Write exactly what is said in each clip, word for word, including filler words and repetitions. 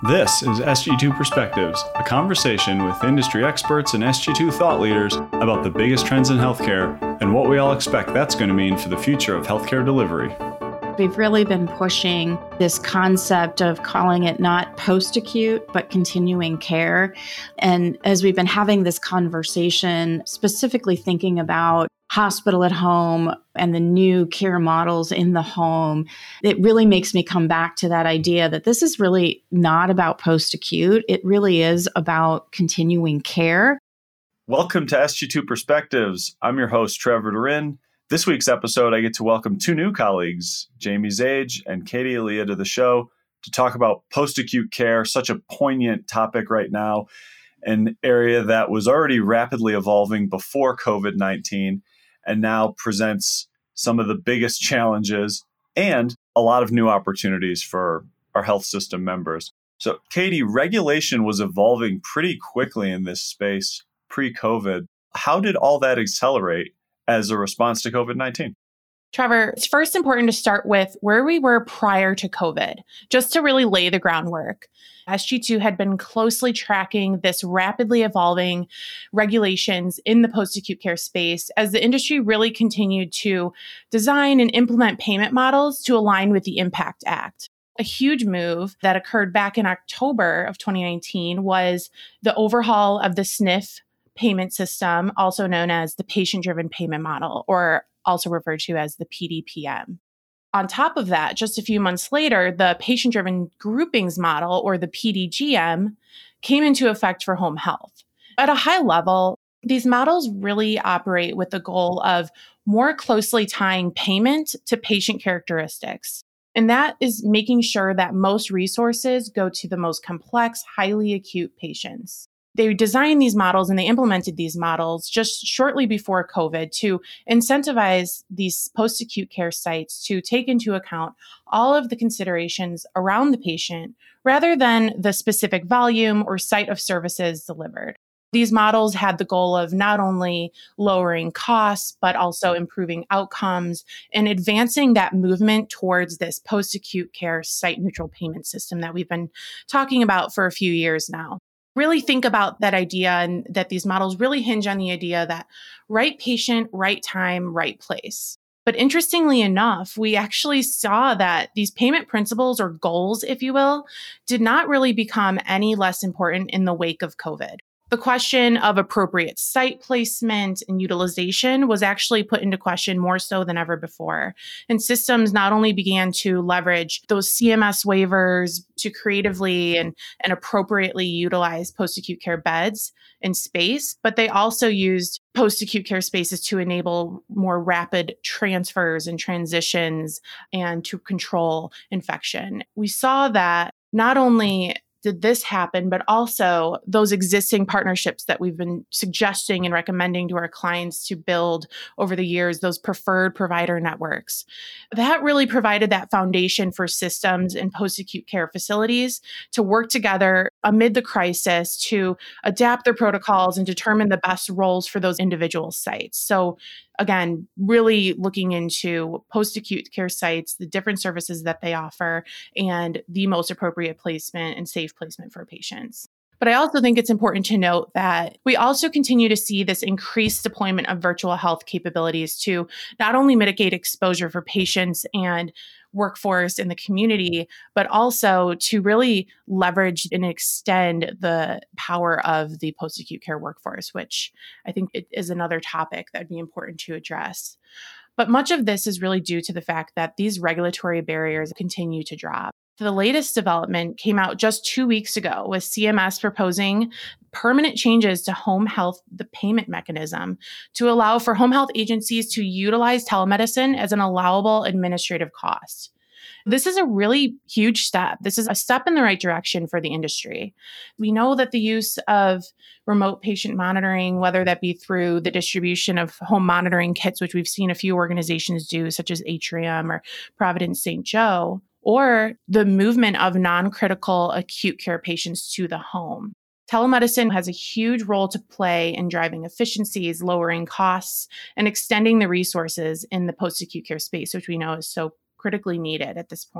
This is S G two Perspectives, a conversation with industry experts and S G two thought leaders about the biggest trends in healthcare and what we all expect that's going to mean for the future of healthcare delivery. We've really been pushing this concept of calling it not post-acute, but continuing care. And as we've been having this conversation, specifically thinking about hospital at home and the new care models in the home, it really makes me come back to that idea that this is really not about post-acute. It really is about continuing care. Welcome to S G two Perspectives. I'm your host, Trevor Durin. This week's episode, I get to welcome two new colleagues, Jamie Zage and Katie Elia, to the show to talk about post-acute care, such a poignant topic right now, an area that was already rapidly evolving before covid nineteen and now presents some of the biggest challenges and a lot of new opportunities for our health system members. So, Katie, regulation was evolving pretty quickly in this space pre-COVID. How did all that accelerate as a response to covid nineteen? Trevor, it's first important to start with where we were prior to COVID, just to really lay the groundwork. S G two had been closely tracking this rapidly evolving regulations in the post-acute care space as the industry really continued to design and implement payment models to align with the IMPACT Act. A huge move that occurred back in October of twenty nineteen was the overhaul of the S N F payment system, also known as the patient-driven payment model, or also referred to as the P D P M. On top of that, just a few months later, the patient-driven groupings model, or the P D G M, came into effect for home health. At a high level, these models really operate with the goal of more closely tying payment to patient characteristics. And that is making sure that most resources go to the most complex, highly acute patients. They designed these models and they implemented these models just shortly before COVID to incentivize these post-acute care sites to take into account all of the considerations around the patient rather than the specific volume or site of services delivered. These models had the goal of not only lowering costs, but also improving outcomes and advancing that movement towards this post-acute care site-neutral payment system that we've been talking about for a few years now. Really think about that idea and that these models really hinge on the idea that right patient, right time, right place. But interestingly enough, we actually saw that these payment principles or goals, if you will, did not really become any less important in the wake of COVID. The question of appropriate site placement and utilization was actually put into question more so than ever before. And systems not only began to leverage those C M S waivers to creatively and, and appropriately utilize post-acute care beds and space, but they also used post-acute care spaces to enable more rapid transfers and transitions and to control infection. We saw that not only did this happen, but also those existing partnerships that we've been suggesting and recommending to our clients to build over the years, those preferred provider networks. That really provided that foundation for systems and post-acute care facilities to work together amid the crisis to adapt their protocols and determine the best roles for those individual sites. So again, really looking into post-acute care sites, the different services that they offer, and the most appropriate placement and safe placement for patients. But I also think it's important to note that we also continue to see this increased deployment of virtual health capabilities to not only mitigate exposure for patients and workforce in the community, but also to really leverage and extend the power of the post-acute care workforce, which I think it is another topic that would be important to address. But much of this is really due to the fact that these regulatory barriers continue to drop. The latest development came out just two weeks ago with C M S proposing permanent changes to home health, the payment mechanism, to allow for home health agencies to utilize telemedicine as an allowable administrative cost. This is a really huge step. This is a step in the right direction for the industry. We know that the use of remote patient monitoring, whether that be through the distribution of home monitoring kits, which we've seen a few organizations do, such as Atrium or Providence Saint Joe, or the movement of non-critical acute care patients to the home. Telemedicine has a huge role to play in driving efficiencies, lowering costs, and extending the resources in the post-acute care space, which we know is so critically needed at this point.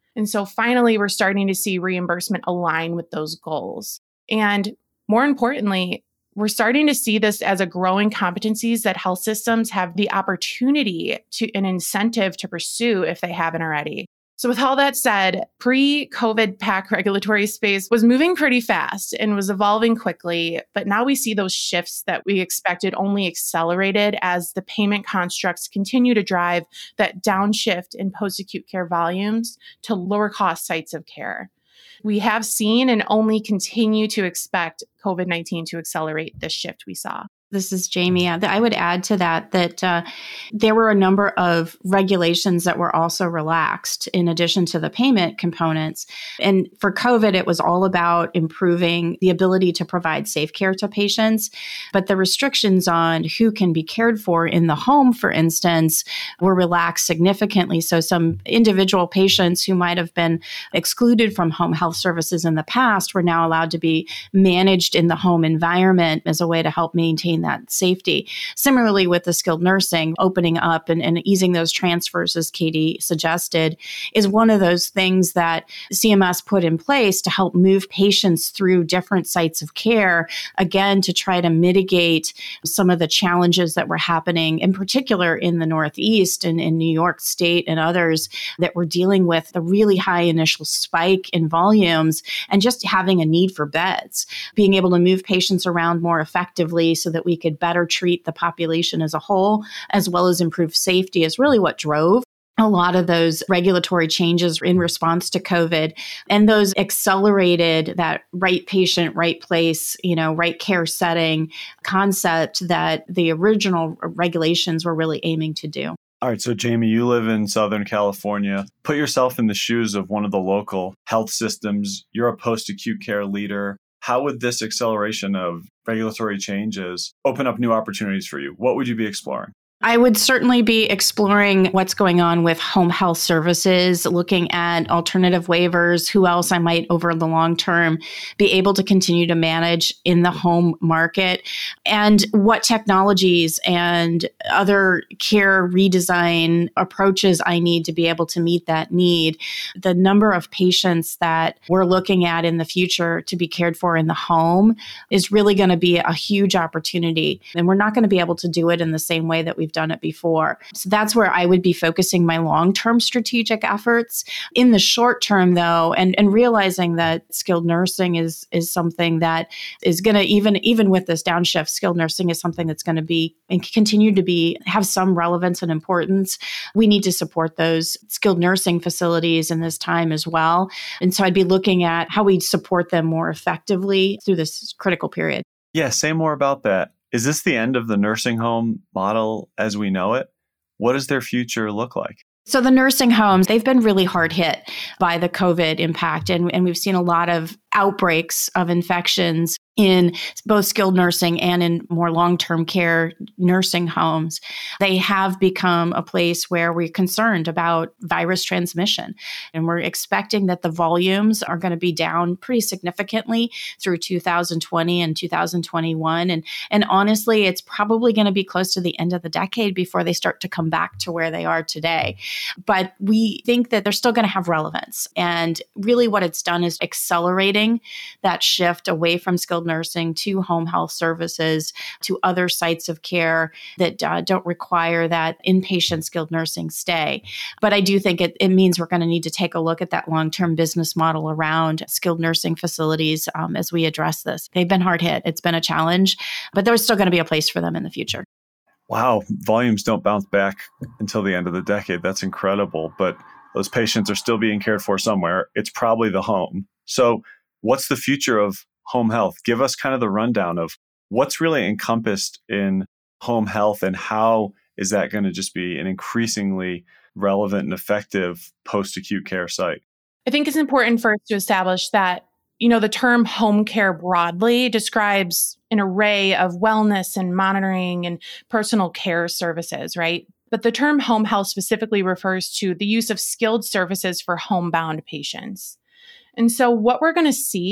And so finally, we're starting to see reimbursement align with those goals. And more importantly, we're starting to see this as a growing competencies that health systems have the opportunity to an incentive to pursue if they haven't already. So with all that said, pre-COVID PAC regulatory space was moving pretty fast and was evolving quickly, but now we see those shifts that we expected only accelerated as the payment constructs continue to drive that downshift in post-acute care volumes to lower cost sites of care. We have seen and only continue to expect COVID nineteen to accelerate this shift we saw. This is Jamie. I would add to that that uh, there were a number of regulations that were also relaxed in addition to the payment components. And for COVID, it was all about improving the ability to provide safe care to patients. But the restrictions on who can be cared for in the home, for instance, were relaxed significantly. So some individual patients who might have been excluded from home health services in the past were now allowed to be managed in the home environment as a way to help maintain that safety. Similarly, with the skilled nursing, opening up and, and easing those transfers, as Katie suggested, is one of those things that C M S put in place to help move patients through different sites of care, again, to try to mitigate some of the challenges that were happening, in particular in the Northeast and in New York State and others that were dealing with the really high initial spike in volumes and just having a need for beds, being able to move patients around more effectively so that we could better treat the population as a whole, as well as improve safety, is really what drove a lot of those regulatory changes in response to COVID. And those accelerated that right patient, right place, you know, right care setting concept that the original regulations were really aiming to do. All right. So, Jamie, you live in Southern California. Put yourself in the shoes of one of the local health systems. You're a post-acute care leader. How would this acceleration of regulatory changes open up new opportunities for you? What would you be exploring? I would certainly be exploring what's going on with home health services, looking at alternative waivers, who else I might over the long term be able to continue to manage in the home market, and what technologies and other care redesign approaches I need to be able to meet that need. The number of patients that we're looking at in the future to be cared for in the home is really going to be a huge opportunity. And we're not going to be able to do it in the same way that we've done it before. So that's where I would be focusing my long-term strategic efforts. In the short term, though, and, and realizing that skilled nursing is is something that is going to, even even with this downshift, skilled nursing is something that's going to be and continue to be have some relevance and importance. We need to support those skilled nursing facilities in this time as well. And so I'd be looking at how we support them more effectively through this critical period. Yeah, say more about that. Is this the end of the nursing home model as we know it? What does their future look like? So the nursing homes, they've been really hard hit by the COVID impact. And, and we've seen a lot of outbreaks of infections in both skilled nursing and in more long-term care nursing homes. They have become a place where we're concerned about virus transmission. And we're expecting that the volumes are going to be down pretty significantly through two thousand twenty and two thousand twenty-one. And, and honestly, it's probably going to be close to the end of the decade before they start to come back to where they are today. But we think that they're still going to have relevance. And really what it's done is accelerating that shift away from skilled nursing to home health services, to other sites of care that uh, don't require that inpatient skilled nursing stay. But I do think it, it means we're going to need to take a look at that long-term business model around skilled nursing facilities um, as we address this. They've been hard hit. It's been a challenge, but there's still going to be a place for them in the future. Wow, volumes don't bounce back until the end of the decade. That's incredible. But those patients are still being cared for somewhere. It's probably the home. So what's the future of home health? Give us kind of the rundown of what's really encompassed in home health and how is that going to just be an increasingly relevant and effective post-acute care site? I think it's important for us to establish that, you know, the term home care broadly describes an array of wellness and monitoring and personal care services, right? But the term home health specifically refers to the use of skilled services for homebound patients. And so what we're going to see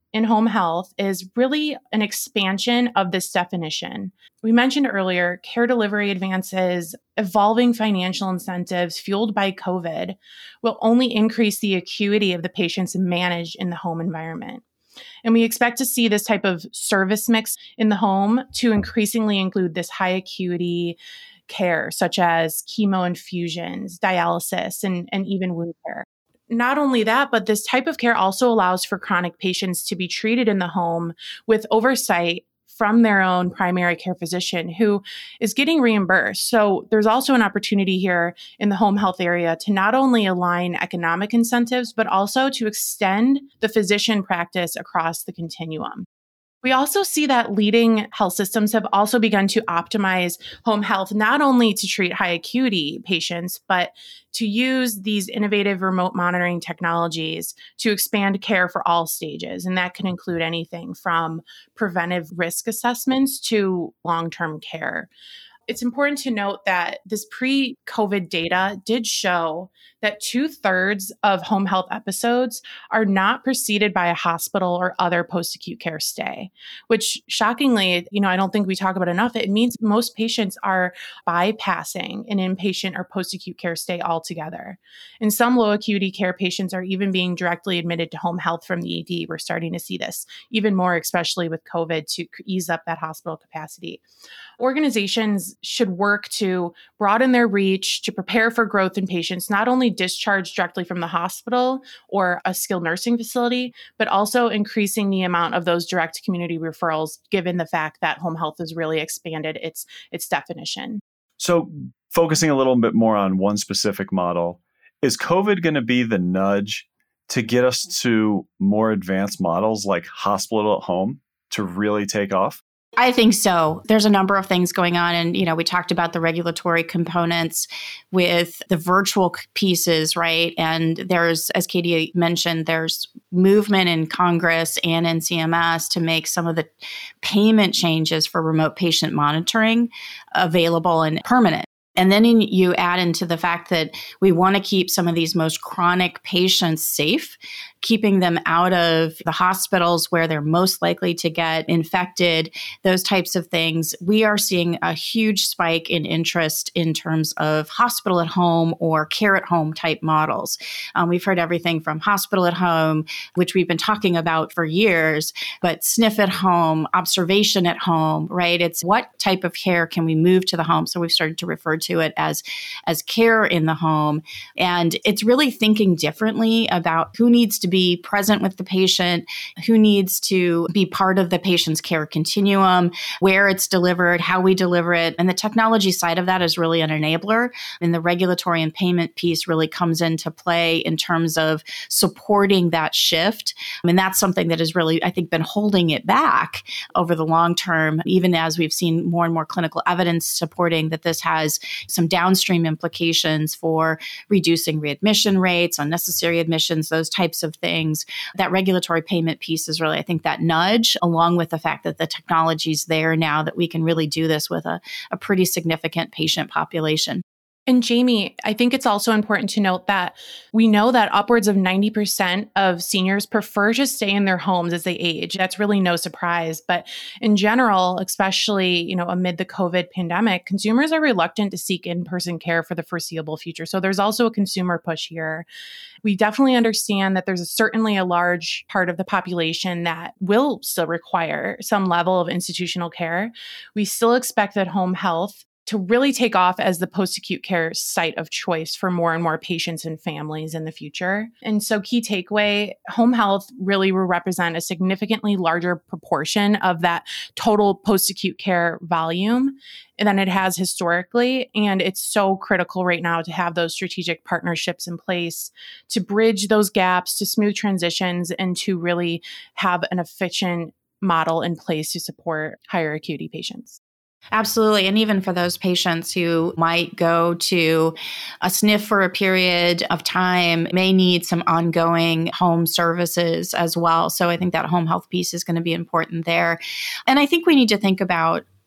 in home health is really an expansion of this definition. We mentioned earlier, care delivery advances, evolving financial incentives fueled by COVID will only increase the acuity of the patients managed in the home environment. And we expect to see this type of service mix in the home to increasingly include this high acuity care, such as chemo infusions, dialysis, and, and even wound care. Not only that, but this type of care also allows for chronic patients to be treated in the home with oversight from their own primary care physician who is getting reimbursed. So there's also an opportunity here in the home health area to not only align economic incentives, but also to extend the physician practice across the continuum. We also see that leading health systems have also begun to optimize home health, not only to treat high acuity patients, but to use these innovative remote monitoring technologies to expand care for all stages. And that can include anything from preventive risk assessments to long-term care. It's important to note that this pre-COVID data did show that two-thirds of home health episodes are not preceded by a hospital or other post-acute care stay, which shockingly, you know, I don't think we talk about enough. It means most patients are bypassing an inpatient or post-acute care stay altogether. And some low acuity care patients are even being directly admitted to home health from the E D. We're starting to see this even more, especially with COVID, to ease up that hospital capacity. Organizations should work to broaden their reach, to prepare for growth in patients, not only discharged directly from the hospital or a skilled nursing facility, but also increasing the amount of those direct community referrals, given the fact that home health has really expanded its, its definition. So focusing a little bit more on one specific model, is COVID going to be the nudge to get us to more advanced models like hospital at home to really take off? I think so. There's a number of things going on. And, you know, we talked about the regulatory components with the virtual pieces, right? And there's, as Katie mentioned, there's movement in Congress and in C M S to make some of the payment changes for remote patient monitoring available and permanent. And then in, you add into the fact that we want to keep some of these most chronic patients safe, keeping them out of the hospitals where they're most likely to get infected, those types of things. We are seeing a huge spike in interest in terms of hospital at home or care at home type models. Um, we've heard everything from hospital at home, which we've been talking about for years, but sniff at home, observation at home, right? It's what type of care can we move to the home? So we've started to refer to it as, as care in the home. And it's really thinking differently about who needs to be present with the patient, who needs to be part of the patient's care continuum, where it's delivered, how we deliver it. And the technology side of that is really an enabler. And the regulatory and payment piece really comes into play in terms of supporting that shift. And that's something that has really, I think, been holding it back over the long term, even as we've seen more and more clinical evidence supporting that this has some downstream implications for reducing readmission rates, unnecessary admissions, those types of things. That regulatory payment piece is really, I think, that nudge, along with the fact that the technology's there now that we can really do this with a, a pretty significant patient population. And Jamie, I think it's also important to note that we know that upwards of ninety percent of seniors prefer to stay in their homes as they age. That's really no surprise. But in general, especially, you know, amid the COVID pandemic, consumers are reluctant to seek in-person care for the foreseeable future. So there's also a consumer push here. We definitely understand that there's a, certainly a large part of the population that will still require some level of institutional care. We still expect that home health to really take off as the post-acute care site of choice for more and more patients and families in the future. And so key takeaway, home health really will represent a significantly larger proportion of that total post-acute care volume than it has historically. And it's so critical right now to have those strategic partnerships in place to bridge those gaps, to smooth transitions, and to really have an efficient model in place to support higher acuity patients. Absolutely. And even for those patients who might go to a S N F for a period of time, may need some ongoing home services as well. So I think that home health piece is going to be important there. And I think we need to think about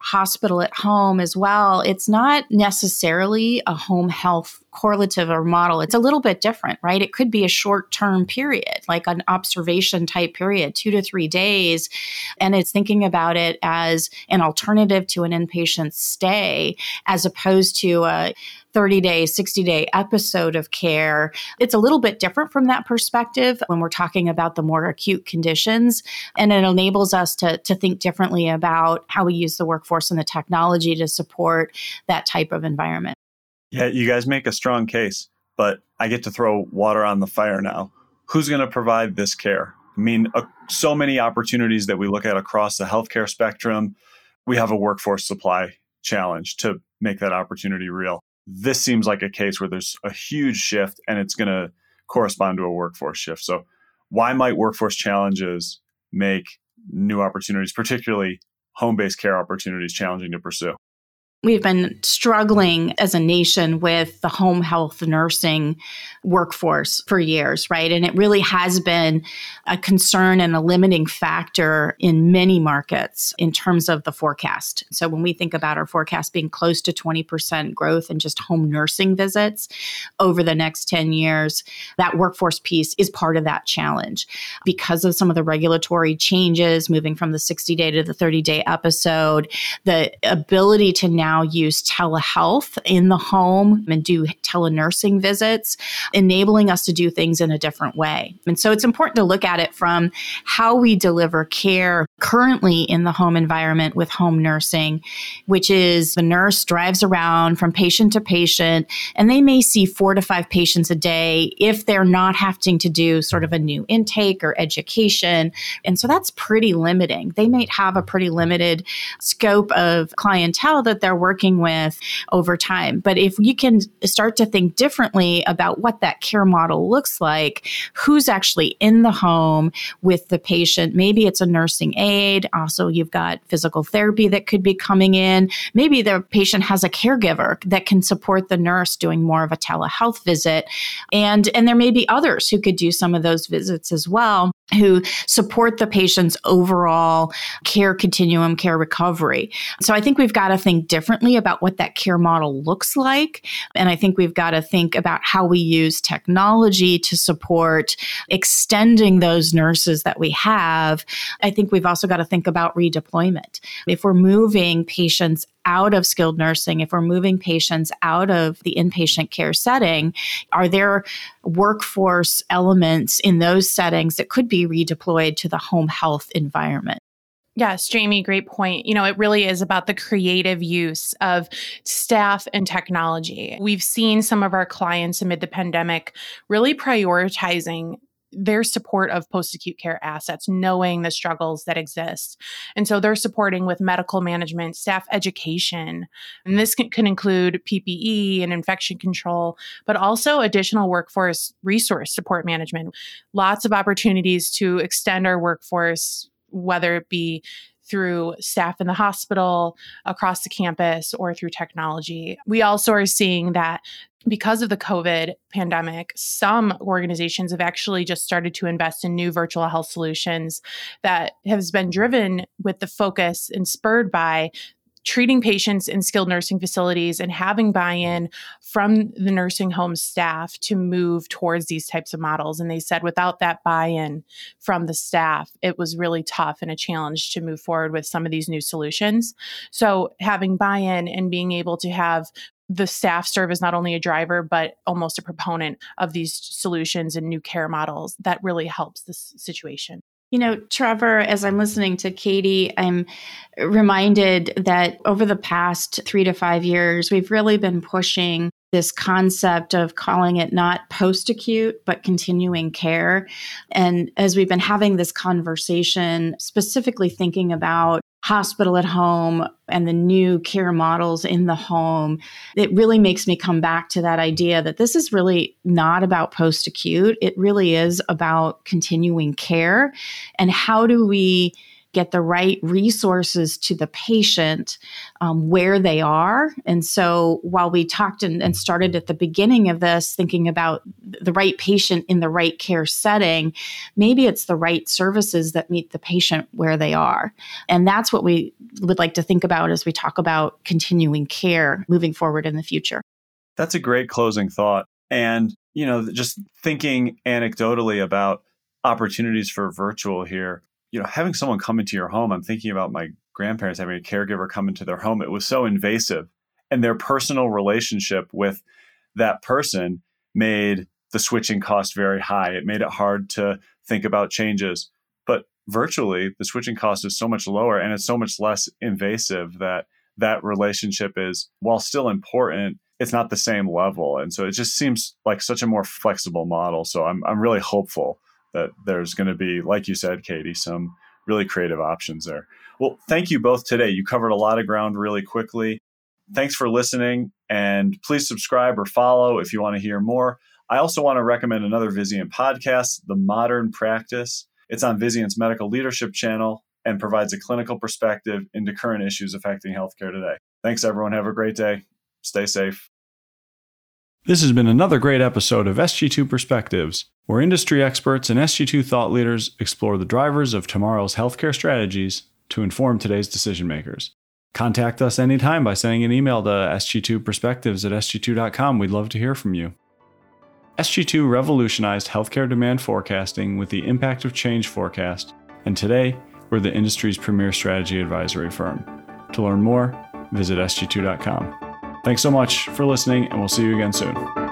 hospital at home as well, it's not necessarily a home health correlative or model. It's a little bit different, right? It could be a short-term period, like an observation type period, two to three days. And it's thinking about it as an alternative to an inpatient stay, as opposed to a thirty-day, sixty-day episode of care. It's a little bit different from that perspective when we're talking about the more acute conditions. And it enables us to, to think differently about how we use the workforce and the technology to support that type of environment. Yeah, you guys make a strong case, but I get to throw water on the fire now. Who's going to provide this care? I mean, uh, so many opportunities that we look at across the healthcare spectrum. We have a workforce supply challenge to make that opportunity real. This seems like a case where there's a huge shift and it's going to correspond to a workforce shift. So why might workforce challenges make new opportunities, particularly home-based care opportunities, challenging to pursue? We've been struggling as a nation with the home health nursing workforce for years, right? And it really has been a concern and a limiting factor in many markets in terms of the forecast. So when we think about our forecast being close to twenty percent growth in just home nursing visits over the next ten years, that workforce piece is part of that challenge because of some of the regulatory changes, moving from the sixty-day to the thirty-day episode, the ability to now use telehealth in the home and do telenursing visits, enabling us to do things in a different way. And so it's important to look at it from how we deliver care currently in the home environment with home nursing, which is the nurse drives around from patient to patient, and they may see four to five patients a day if they're not having to do sort of a new intake or education. And so that's pretty limiting. They might have a pretty limited scope of clientele that they're working with over time. But if you can start to think differently about what that care model looks like, who's actually in the home with the patient, maybe it's a nursing aide. Also, you've got physical therapy that could be coming in. Maybe the patient has a caregiver that can support the nurse doing more of a telehealth visit. And, and there may be others who could do some of those visits as well, who support the patient's overall care continuum, care recovery. So I think we've got to think differently about what that care model looks like. And I think we've got to think about how we use technology to support extending those nurses that we have. I think we've also got to think about redeployment. If we're moving patients out of skilled nursing, if we're moving patients out of the inpatient care setting, are there workforce elements in those settings that could be redeployed to the home health environment? Yes, Jamie, great point. You know, it really is about the creative use of staff and technology. We've seen some of our clients amid the pandemic really prioritizing their support of post-acute care assets, knowing the struggles that exist. And so they're supporting with medical management, staff education, and this can, can include P P E and infection control, but also additional workforce resource support management. Lots of opportunities to extend our workforce, whether it be through staff in the hospital, across the campus, or through technology. We also are seeing that because of the COVID pandemic, some organizations have actually just started to invest in new virtual health solutions that has been driven with the focus and spurred by treating patients in skilled nursing facilities and having buy-in from the nursing home staff to move towards these types of models. And they said without that buy-in from the staff, it was really tough and a challenge to move forward with some of these new solutions. So having buy-in and being able to have the staff serve as not only a driver, but almost a proponent of these solutions and new care models, that really helps this situation. You know, Trevor, as I'm listening to Katie, I'm reminded that over the past three to five years, we've really been pushing this concept of calling it not post-acute, but continuing care. And as we've been having this conversation, specifically thinking about hospital at home and the new care models in the home, it really makes me come back to that idea that this is really not about post-acute. It really is about continuing care. And how do we get the right resources to the patient um, where they are. And so while we talked and, and started at the beginning of this, thinking about the right patient in the right care setting, maybe it's the right services that meet the patient where they are. And that's what we would like to think about as we talk about continuing care moving forward in the future. That's a great closing thought. And, you know, just thinking anecdotally about opportunities for virtual here, you know, having someone come into your home, I'm thinking about my grandparents having a caregiver come into their home. It was so invasive, and their personal relationship with that person made the switching cost very high. It made it hard to think about changes. But virtually, the switching cost is so much lower, and it's so much less invasive that that relationship is, while still important, it's not the same level. And so it just seems like such a more flexible model. So I'm I'm really hopeful that there's going to be, like you said, Katie, some really creative options there. Well, thank you both today. You covered a lot of ground really quickly. Thanks for listening, and please subscribe or follow if you want to hear more. I also want to recommend another Vizient podcast, The Modern Practice. It's on Vizient's Medical Leadership channel and provides a clinical perspective into current issues affecting healthcare today. Thanks, everyone. Have a great day. Stay safe. This has been another great episode of S G two Perspectives, where industry experts and S G two thought leaders explore the drivers of tomorrow's healthcare strategies to inform today's decision makers. Contact us anytime by sending an email to S G two perspectives at S G two dot com. We'd love to hear from you. S G two revolutionized healthcare demand forecasting with the Impact of Change forecast, and today we're the industry's premier strategy advisory firm. To learn more, visit S G two dot com. Thanks so much for listening, and we'll see you again soon.